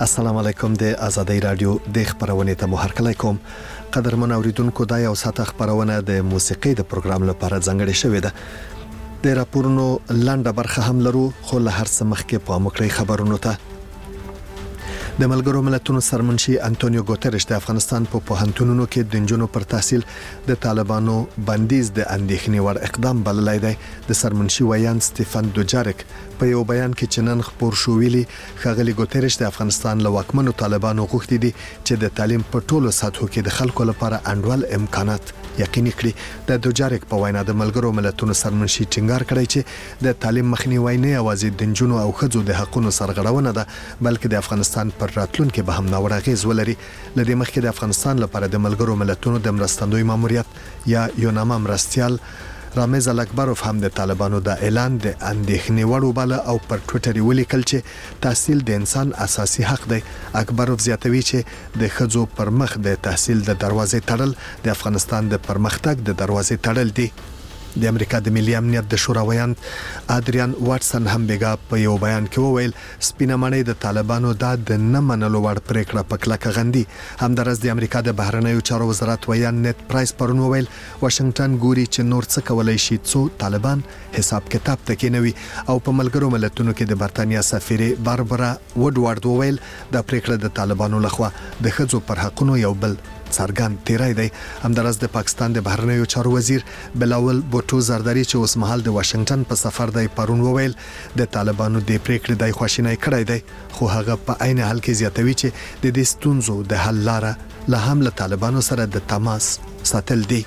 السلام علیکم د آزادۍ رادیو د خبرونه ته مو هرکلی کوم. قدرمن اوریدونکو دا یو ساعت خبرونه د موسیقي د پروګرام لپاره ځانګړې شوې ده. د راپورونو لنډه برخه هم لرو خو له هر څه مخکې په مکړی خبرونو ته. د ملګرو ملتونو سرمنشي انټونیو ګوتریش د افغانستان په پوهنتونونو کې د نجونو پر تحصیل د طالبانو بندیز د اندېښنې وړ اقدام بللی دی. د سرمنشي ویان سټيفن دوجارک په یو بیان کې چنن خبر شو ویلي خغلی ګوتریش د افغانستان له واکمنو طالبانو غوښتي دي چې د تعلیم په ټولو سطحو کې د خلکو لپاره انډول امکانات یقیني کړي. د دوجارک په وینا د ملګرو ملتونو سرمنشي ټینګار کړی چې د تعلیم مخنیوي نه یوازې د نجونو او ښځو د حقوقو سرغړونه ده بلکې د افغانستان پر راتلونکي به هم ناوړه اغیز ولري. لدې مخکې د افغانستان لپاره د ملګرو ملتونو د مرستندوی ماموریت یا یوناما مرستيال رامز الاکبروف هم د طالبانو د اعلان د اندېښنې وړ وباله او پر ټوئیټر ولیکل چې تحصیل د انسان اساسي حق دی. اکبروف زیاتوي چې د ښځو پر مخ د تحصیل د دروازې تړل د افغانستان د پرمختګ د دروازې تړل دي. د امریکا د ملي امنیت د شورا ویان ادریان واټسن هم بیګا په یو بیان کې وویل سپینه مړی د طالبانو د نه منلو وړ پریکړه په کلکه غندي. همدارس د امریکا د بهرنیو چارو وزارت ویان نت پرایس پرون وویل واشنگټن ګوري چې نور څه کولای شي څو طالبان حساب کتاب تکینوي. او په ملګرو ملتونو کې د برتانیا سفیر باربرا وډوارد وویل د پریکړه د طالبانو لخوا د ښځو پر حقوقو یو بل څرګند تیرای دی. همدارس د پاکستان د بهرنیو چارو وزیر بلاول بوټو زرداری چې اوس مهال د واشنگټن په سفر دی پرون وویل د طالبانو د پریکړې د خواشینۍ کړای دی خو هغه په عین حال کې زیاتوي چې د دې ستونزو د حل لاره له هم له طالبانو سره د تماس ساتل دي.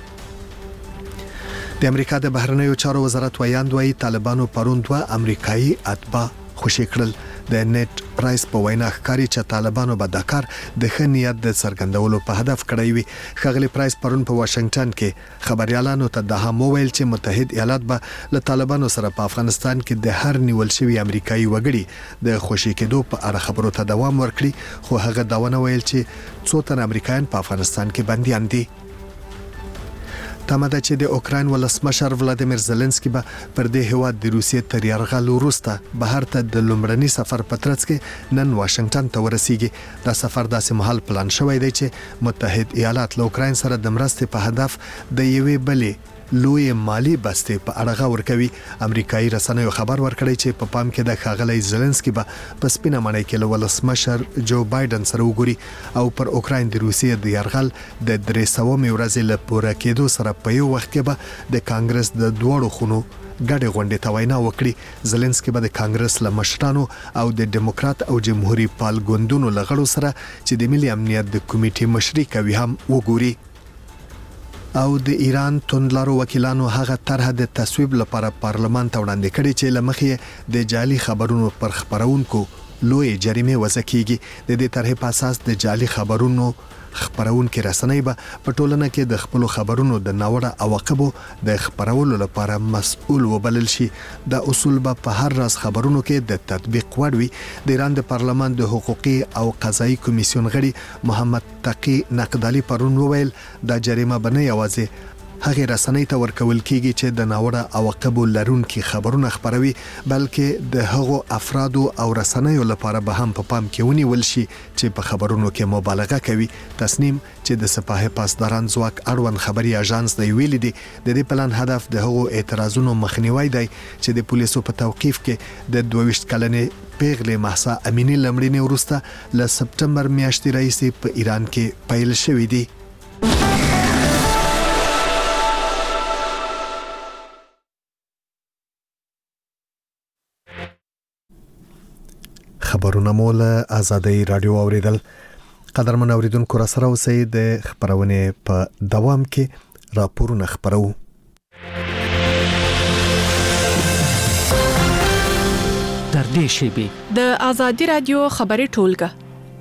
د امریکا د بهرنیو چارو وزارت ویاندوی طالبانو پرون دوه امریکایي اتباع خوشی کړل. د نت پرایس په وینا ښکاري چې طالبانو به د کار د ښه نیت د څرګندولو په هدف کړی وي. خغلی پرایس پرون په واشنگټن کې خبريالانو ته د هم ویل چې متحد ایالات به له طالبانو سره په افغانستان کې د هر نیول شوی امریکایي وګړي د خوشی کېدو په اړه خبرو ته دوام ورکړي خو هغه دا ونه ویل چې څو تن امریکایان په افغانستان کې بنديان دي. تمه ده چې د اوکراین ولسمشر ولادیمیر زيلنسکي به پر دې هیواد د روسیې تر یرغل وروسته بهر ته د لومړني سفر په ترڅ کې نن واشنگټن ته ورسیږي. دا سفر داسې مهال پلان شوی دی چې متحد ایالات له اوکراین سره د مرستې په هدف د یوې بلې لوی مالی بستې په اړه غور کوي. امریکایي رسنیو خبر ورکړی چې په پام کې د خاغلی زيلنسکي به په سپینه مړی کې له ولسمشر جو بایدن سره وګوري او پر اوکراین د روسیې د یرغل د 300مې ورځې له پوره کېدو سره په یو وخت کې به د کانګرس د دوړو خونو ګډه غونډه ته وینا وکړي. زيلنسکي به د کانګرس له مشرانو او د ډیموکرات او جمهوریت پال ګوندونو لغړو سره چې د ملي امنیت د کمیټې مشري کوي هم وګوري. او د ایران توندلارو وکیلانو هغه طرح د تصویب لپاره پارلمان ته وړاندې کړي چې لمخې د جعلي خبرونو پر خبرونکو لوی جریمه وضع کیږي. د دې طرح په اساس د جعلي خبرونو خبرونکو رسنۍ به په ټولنه کې د خپل خبرونو د ناوړه عواقبو د خبرولو لپاره مسؤل وبلل شي. د اصول به په هر راز خبرونو کې د تطبیق وړ وي. د ایران د پارلمان د حقوقي او قضایي کمیسیون غړي محمد تقی نقدالی پرون وویل دا جریمه به نه یوازې هغه رسنۍ ته ورکول کیږي چې د ناوړه عواقبو لرونکي خبرونه خبروي بلکې د هغو افرادو او رسنیو لپاره به هم په پام کې ونیول شي چې په خبرونو کې مبالغه کوي. تصمیم چې د سپاه پاسداران ځواک اړوند خبري اژانس دی ویلي دي د دې پلان هدف د هغو اعتراضونو مخنیوي دی چې د پولیسو په توقیف کې د 22 کلنې پیغلې مهسا امینی لمړینې وروسته له سپټمبر میاشتې راهیسې په ایران کې پیل شوې دي. خبرونه مول آزادۍ رادیو اوریدل. قدرمن اوریدونکو را سره اوسئ د خبرونه په دوام کې راپورونه خبرو. در دې شیبه د آزادۍ رادیو خبري ټولګه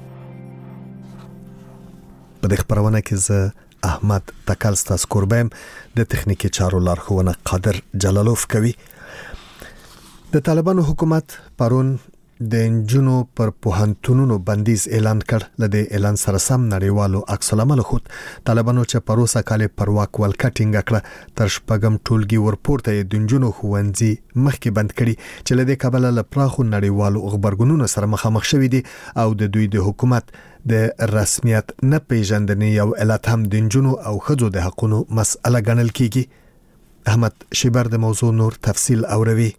په دې خبرونه کې زه احمد تکل ستاسو قربم د تخنیکی چارو لارښوونه قادر جلالوف کوي. د طالبانو حکومت پرون د انجونو پر پوهنتونونو بندیز اعلان کړ. لدې اعلان سره سم نړیوالو عکس العمل خود طالبانو چې پروسه کال پر واک ولکټینګ کړ تر شپږم ټولګي ورپورته د انجونو خوندزي مخکې بند کړي چې لدې کابل له پراخو نړیوالو خبرګونونو سره مخامخ شوې دي او د دوی د حکومت د رسمیت نه پیژندنې یو علت هم د انجونو او ښځو د حقوقو مسأله ګڼل کیږي. احمد شیبر د موضوع نور تفصیل اوروي.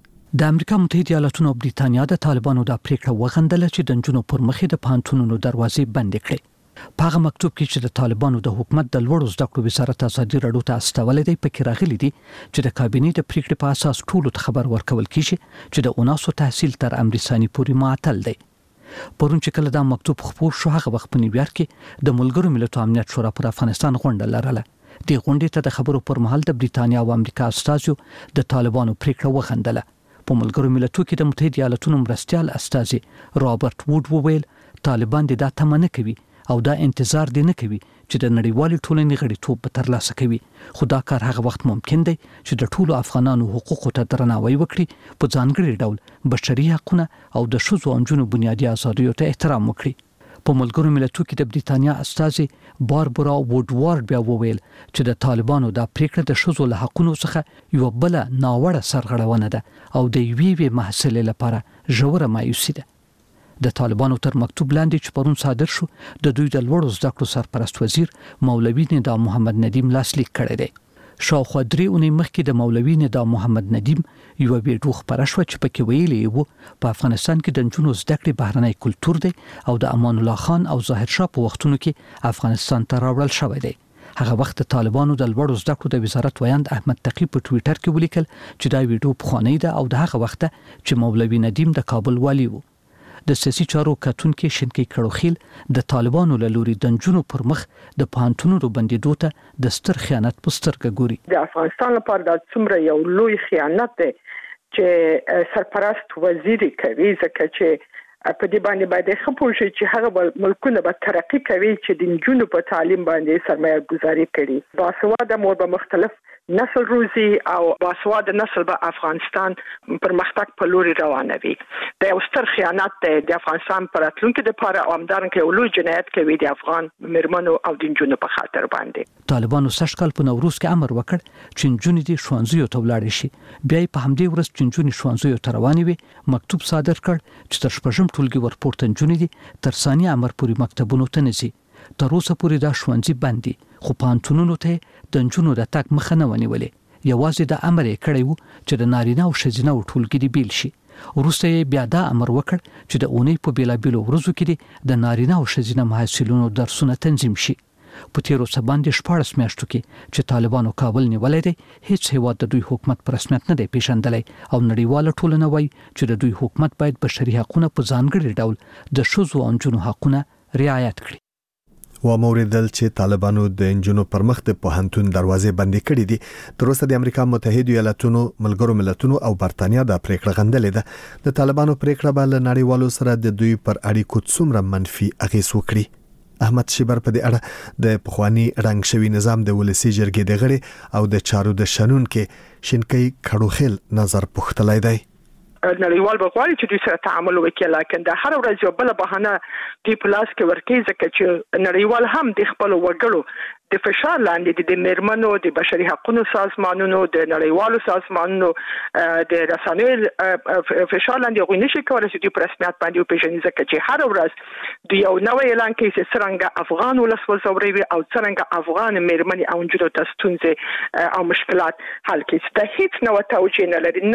د امریکا متحده ایالاتونو او بریتانیا د طالبانو د پریکړه وغندل چې د انجونو پر مخې د پانتونونو دروازې بند کړي. په هغه مکتوب کې چې د طالبانو د حکومت د لوړو زده کړو وزارت ازادي راډیو ته استولې دی پکې راغلي دي چې د کابینې د پریکړې په اساس ټولو ته خبر ورکول کیږي چې د اوناسو تحصیل تر امرسانی پورې معطل دی. پرون چې کله دا مکتوب خپور شو هغه وخت په نیویارک کې د ملګرو ملتونو امنیت شورا پر افغانستان غونډه لرله. د غونډې ته د خبرو پر مهال د بریتانیا او امریکا استازو د طالبانو پریکړه وغندله. په ملګرو ملتونو کې د متحده ایالاتونو مرستيال استازي رابرټ ووډ وویل طالبان د تمنه کوي او دا انتظار دي نه کوي چې د نړیوالې ټولنې غړیتوب به ترلاسه کوي. خو دا کار هغه وخت ممکن دی چې د ټولو افغانانو حقوقو ته درناوی وکړي، په ځانګړي ډول بشري حقوقونه او د ښځو او نجونو بنیادي آزادیو ته احترام وکړي. په ملګرو ملتونو کې د بریتانیا استازي باربرا ووډوارد بیا وویل چې د طالبانو د پریکړه د ښځو له حقوقو څخه یو بل ناوړه سرغړونه ده او د یوې محصلې لپاره ژوره مایوسي ده. د طالبانو تر مکتوب لاندې چې پرون صادر شو د دوی د لوړو زده کړو سرپرست وزیر مولوي ندا محمد ندیم لاسلیک کړی دی. شاوخوا 3 اونۍ مخکې د مولوي ندا محمد ندیم یو ویډیو خبره شو چې پکې ویلي وو په افغانستان کې د نجونو زده کړې بهرنی کلتور دی او د امان الله خان او ظاهر شاه په وختونو کې افغانستان ته راوړل شوی دی. هغه وخت طالبانو د لوړو زده کړو د وزارت ویاند احمد تقی په ټوئیټر کې ولیکل چې دا ویډیو پخوانی ده او د هغه وخت چې مولوي ندیم د کابل والی وو. د سیاسي چارو کتونکو شینکی کړوخیل د طالبانو له لوري د نجونو پر مخ د پانتونو بندیدو ته د ستر خیانت په سترګه ګوري. د افغانستان لپاره د څومره یو لوی خیانت دی چې سرپرست وزیر کوي، ځکه چې په دې باندې باید خپل شي چې هغه ملکونه به ترقی کوي چې د نجونو په تعلیم باندې سرمایه گذاري کړي. باسواده مور به مختلف نسل روزي او باسواده نسل به افغانستان پرمختګ په لوري روانوي. د یو ستر خیانت د افغانستان پر راتلونکي لپاره او همدارنګه یو لوی جنایت کوي د افغان مرمنو او د نجونو په خاطر باندې. طالبانو سږکال په نوروز کې امر وکړ چې نجونې د ښوونځیو ته ولاړې شي. بیا په همدې ورځ چې نجونې ښوونځیو ته روانې وي مکتوب صادر کړ چې تر شپږم ټولګي ورپورته نجونې دي تر ثاني امر پورې مکتبونو ته نه ځي. تر اوسه پورې دا ښوونځي بند دي خو پانتونونو ته د نجونو د تک مخه نه ونیولې. یوازې د امر یې کړی وو چې د نارینه او ښځینه ټولګي دی بیل شي. وروسته یې بیا دا امر وکړ چې د اونۍ په بیلابیلو ورځو کې د نارینه او ښځینه محصلینو درسونه تنظیم شي. په تیرو څه باندې 14 میاشتو کې چې طالبانو کابل نیولای دی هیڅ هیواد د دوی حکومت پر رسمیت نه دی پیژندلی او نړیواله ټولنه وایي چې د دوی حکومت باید بشري حقوقونه په ځانګړي ډول د ښځو او نجونو حقوقونه رعایت کړي. و موریدل چې طالبانو د انجونو پر مخ د پوهنتون دروازې بندې کړې دي. تر اوسه د امریکا متحده ایالاتونو ملګرو ملتونو او برتانیا د پریکړه غندلې ده. د طالبانو پریکړه به له نړیوالو سره د دوی پر اړیکو څومره منفي اغیز وکړي. احمد شیبر په دې اړه د پخوانی رنګ شوی نظام د ولسی جرګې د غړي او د چارو د شنون کې شینکی کړوخیل نظر پوښتلای دی. نړیوال بغواړي چې دوی سره تعامل وکړي، لکه د هر ورځ یو بل بهانه دی پلاس کې ورکې ځکه چې نړیوال هم د خپل وګړو د فشار لاندې د مرمنو د بشري حقوقو سازمانونو د نړیوالو سازمانونو د رسنیو فشار لاندې غوښنه شي کولای چې د رسمیت باندې پیژني، ځکه چې هر ورځ د یو نوې اعلان کې چې څنګه افغان ولس وزوري او څنګه افغان مرمنې او نجونو ته ستونزې او مشکلات حل کړي. د هیڅ نو توجیه نه لري،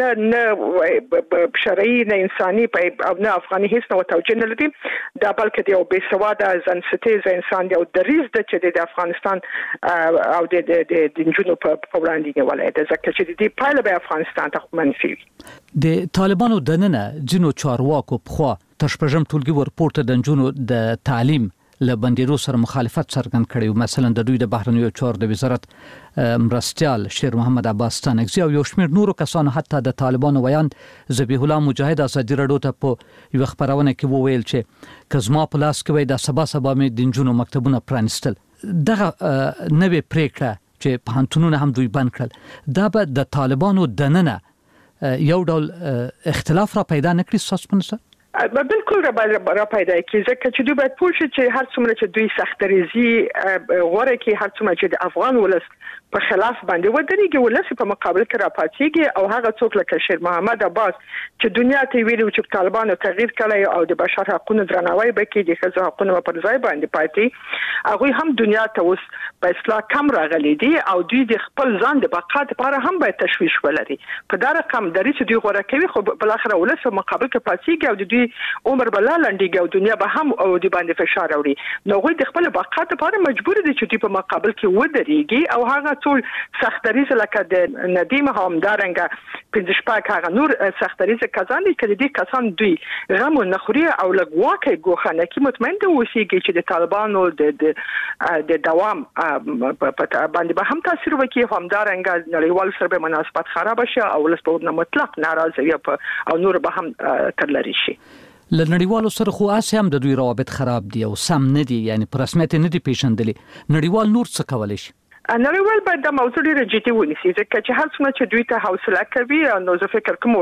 نه شرعي نه انساني او نه افغاني هیڅ نو توجیه نه لري. دا بلکې د یو بې سواده ځنستیز انسان دی او د ریز د چې د افغانستان او د نجونو په وړاندې نیولای دی، ځکه چې د دې پایله به افغانستان ته منفي وي. د طالبانو دننه ځینو چارواکو په تر شپږم ټولګي ورپورته د نجونو د تعلیم له بندیدو سره مخالفت څرګند کړی. مثلا د دوی د بهرنیو چارو د وزارت مرستيال شیر محمد عباس ستانکزی او یو شمېر نورو کسانو حتی د طالبانو ویاند ذبیح الله مجاهد ازادي راډیو ته په یو خبرونه کې وویل چې کزما پلاس کوي د سبا مې د نجونو مکتبونه پرانستل. دغه نوې پریکړه چې پانتونونه هم دوی بند کړل دا به د طالبانو دننه یو ډول اختلاف را پیدا نکړي. تاسو بالکل را پیدا کی ځکه چې دوی باید پوه شي چې هر څومره چې دوی سختریزي غوړه کې هر څومره چې د افغان ولس په خلاف باندې ودرېږي ولس په مقابل کې را پاتېږي او هغه څوک لکه شیر محمد عباس چې دنیا ته ویلو چې طالبانو تغییر کړی او د بشر حقوقو درناوی وکړي د ښځو حقوقو پر ځای باندې پاتې هغه هم دنیا ته اوس په اصلاح کم راغلي دي او دوی د خپل ځان د بقا لپاره هم باید تشویش ولري په دا رقم درې چې دوی غوړه کوي خو بل اخر ولس په مقابل کې پاتېږي او د دوی عمر بلا لنډیږي او دنیا به هم او د باندې فشار راوړي نو غوي د خپل بقا لپاره مجبور دي چې په مقابل کې ودرېږي او هغه ټول سختریز لکه د ندیم همدارنګه پنځشپاک هغه نور سختریز کسان دي چې دې کسان دوی غم نه خوري او لګواکه ګوخنه کې مطمئن دي اوسېږي چې د طالبانو د دوام باندې به هم تاثیر وکړي همدارنګه نړیوال سره به مناسبات خراب شي او ولس په مطلق ناراضي او نور به هم ترلری شي لنړیوالو سره خو اسیم د دوی روابط خراب دي او سم نه دي یعنی پر رسمیت نه دي پیژندلي نړیوال نور څه کولای شي نړیوال باید د موضوع ډیره جدي ونیسي ځکه چې هر څومره چې دوی ته حوصله کوي نو زه فکر کوم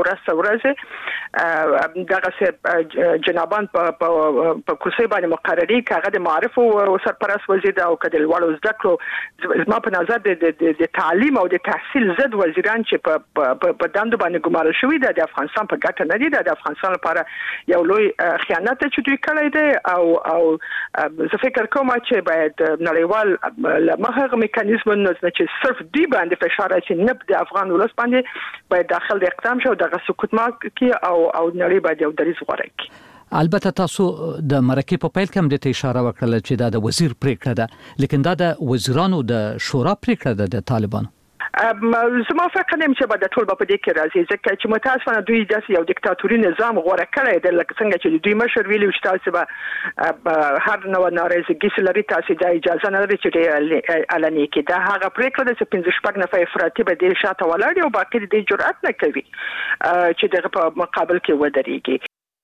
ورځ دغه جنابان په کرسي باندې مقرري کاغه د معارف او سرپرست وزیر او کډل وړو زده کړو زما په نظر د تعلیم او د تحصیل زد وزیران چې په دندو باندې ګمارل شوی د افغانستان په ګټه نه دي د افغانستان لپاره یو لوی خیانت چې دوی کړی دی او زه فکر کوم چې باید نړیوال لمخه میکانیزم نو چې صرف دی باندې فشار چې نه د افغان ولس باندې باید داخل د اقدام شو د سکوت ما کې او نړۍ باید یو دریز غوړه کی البته تاسو د مرکه په پیل کې د اشاره وکړه چې دا د وزیر پریکړه ده لیکن دا د وزیرانو د شورا پریکړه ده د طالبانو زما فکر نیم چې به د ټول په دې کې راځي ځکه چې متاسفانه دوی داسې یو دیکتاتوري نظام غوړه کړی دی لکه څنګه چې دوی مشر ویلي چې تاسو به هر نوع نارضایتي لري تاسو د اجازه نه لري چې اعلان کړي دا هغه پریکړه ده چې 15 نفر افراطي به د شاته ولاړ او باقي د جرأت نه کوي چې دغه په مقابل کې ودرېږي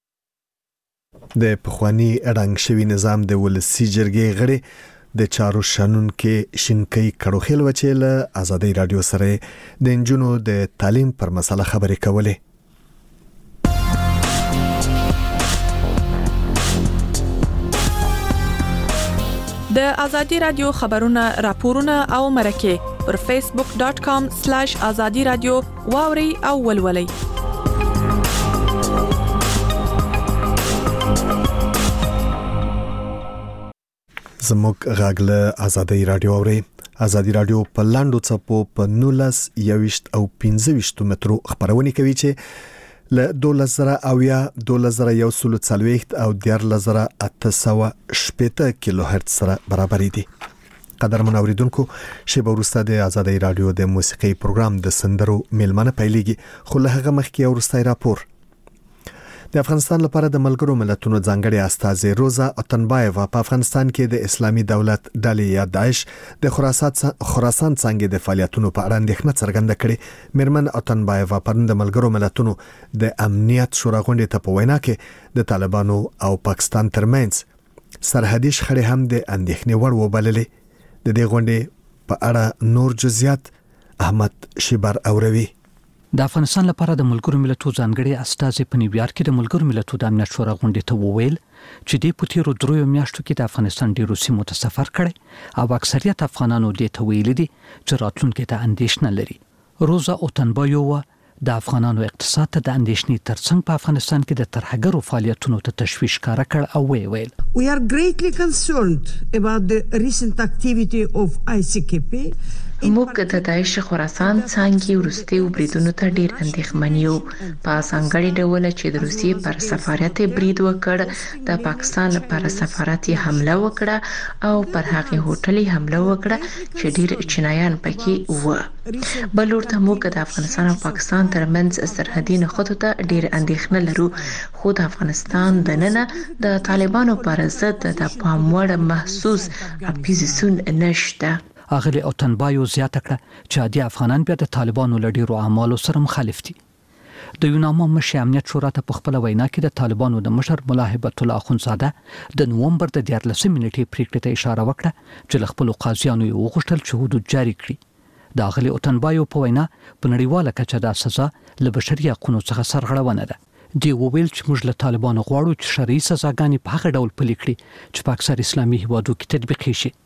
د پخوانی رنګ شوی نظام د ولسی جرګې غړي د چارو شانون کې شینکۍ کړوخیل وچیل آزادۍ رادیو سره د انجونو د تعلیم پر مسله خبرې کولې د آزادۍ رادیو خبرونه راپورونه او مرکه پر facebook.com/azadi radio واوري او ولولي زموږ غاګله آزادۍ رادیو اوري آزادۍ رادیو په لاندو چپو په 19 21 او 25 مترو خبرونه کوي چې ل 2000 او یا 2140 او 10880 کیلو هرتز سره برابر دي قدرمن اوریدونکو شی ورسته د آزادۍ رادیو د موسیقي پروګرام د سندرو میلمنه پیلېږي خو له هغه مخکې ورستای راپور د افغانستان لپاره د ملګرو ملتونو ځانګړي استاذ روزا اتنبایوا په افغانستان کې د اسلامي دولت ډلې یا داعش د خراسان څنګه د فعالیتونو په اړه اندېښنه څرګنده کړې مرمن اتنبایوا په د ملګرو ملتونو د امنیت شورا غونډې ته په وینا کې د طالبانو او پاکستان ترمنځ سرحدي شخړې هم د اندېښنې وړ وبللې د دې غونډې په اړه نور جزئیات احمد شیبر اوروي د افغانستان لپاره د ملګرو ملتونو ځانګړي استاذ په نیویارک کې د ملګرو ملتونو د امنیت شورا غونډې ته وویل چې د پوتیرو درو میاشتو کې د افغانستان ډیرو سیمو ته سفر کړي او اکثریت افغانانو دې ته ویل دي چې راتلونکي ته اندېښنه لري روزا اوتنبایوا د افغانانو اقتصاد ته د اندېښنې ترڅنګ په افغانستان کې د ترهګرو فعالیتونو ته تشویش کار کړ او ویل We are greatly concerned about the recent activity of ICKP موږ د داعش خراسان څنګه ورستي وبریدونو ته ډیر اندېښمن یو په څنګهړي ډول چې د روسیې پر سفارت برید وکړ د پاکستان پر سفارت حمله وکړه او پر هغه هوټل حمله وکړه چې ډیر چینایان پکې و بلورته موږ د افغانستان او پاکستان ترمنځ سرحدي نښتو ته ډیر اندېښنه لرو خو د افغانستان دننه د طالبانو پر ضد د پاموړ محسوس اپوزیسیون نشته اغلی اوتنبایو زیاته کړه چې عادي افغانان بیا د طالبانو لډیرو اعمالو سره مخالف دي د یونامو مشر امنیت شورا ته په خپل وینا کې د طالبانو د مشر مولا هیبت الله اخونزاده د نوومبر د 14 نیټې پریکړې ته اشاره وکړه چې خپل قاضیانو یې وغوښتل چې حدود جاری کړي د اغلی اوتنبایو په وینا په نړیواله کچه دا سزا له بشري حقوقو څخه سرغړونه ده دی وویل چې موږ له طالبانو غواړو چې شرعي سزاګانې په هغه ډول پلي کړي چې په اکثر اسلامي هیوادو کې تطبیق شي.